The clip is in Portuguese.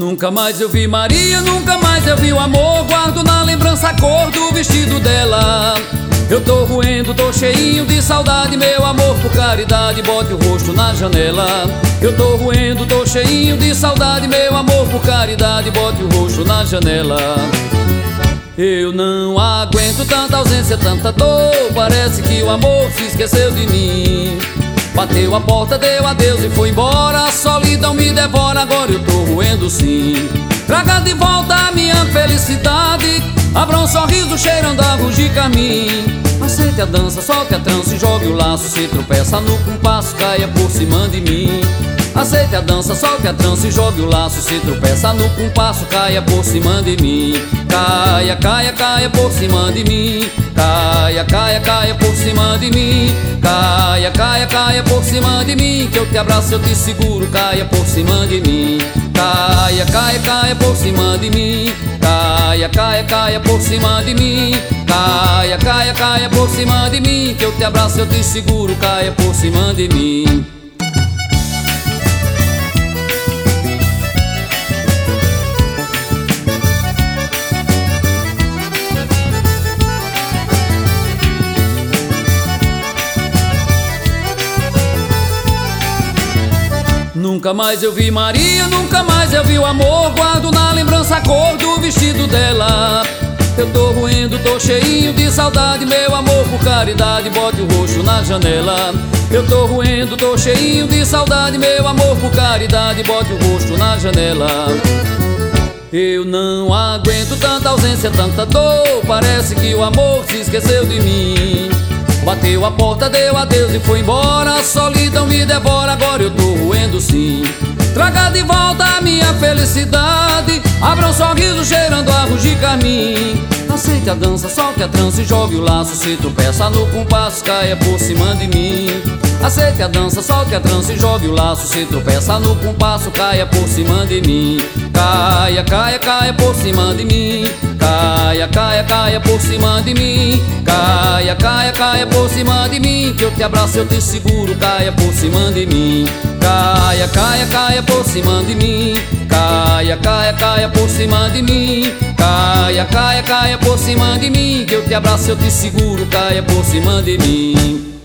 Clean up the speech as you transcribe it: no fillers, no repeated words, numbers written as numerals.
Nunca mais eu vi Maria, nunca mais eu vi o amor. Guardo na lembrança a cor do vestido dela. Eu tô roendo, tô cheinho de saudade, meu amor, por caridade, bote o rosto na janela. Eu tô roendo, tô cheinho de saudade, meu amor, por caridade, bote o rosto na janela. Eu não aguento tanta ausência, tanta dor, parece que o amor se esqueceu de mim. Bateu a porta, deu adeus e foi embora, a solidão me devora, agora eu tô roendo sim. Traga de volta a minha felicidade, abra um sorriso cheirando avos de carmim. Aceite a dança, solte a trança e jogue o laço. Se tropeça no compasso, caia por cima de mim. Aceite a dança, solte a trança e jogue o laço. Se tropeça no compasso, caia por cima de mim. Caia, caia, caia por cima de mim. Caia, caia, caia por cima de mim. Caia, caia, caia por cima de mim. Que eu te abraço, eu te seguro, caia por cima de mim. Caia, caia, caia por cima de mim. Caia, caia, caia por cima de mim. Caia, caia, caia por cima de mim. Que eu te abraço, eu te seguro, caia por cima de mim. Nunca mais eu vi Maria, nunca mais eu vi o amor. Guardo na lembrança a cor do vestido dela. Eu tô roendo, tô cheinho de saudade, meu amor, por caridade, bote o rosto na janela. Eu tô roendo, tô cheinho de saudade, meu amor, por caridade, bote o rosto na janela. Eu não aguento tanta ausência, tanta dor, parece que o amor se esqueceu de mim. Bateu a porta, deu adeus e foi embora, a solidão me devora, agora eu tô roendo sim. Traga de volta a minha felicidade, abra um sorriso cheirando avos de carmim. Aceite a dança, solte a trança e jogue o laço. Se tropeça no compasso, caia por cima de mim. Aceite a dança, solte a trança e jogue o laço. Se tropeça no compasso, caia por cima de mim. Caia, caia, caia por cima de mim. Caia, caia, caia por cima de mim. Caia, caia, caia por cima de mim. Que eu te abraço, eu te seguro, caia por cima de mim. Caia, caia, caia por cima de mim. Caia, caia, caia por cima de mim. Caia, caia, caia por cima de mim. Que eu te abraço, eu te seguro, caia por cima de mim.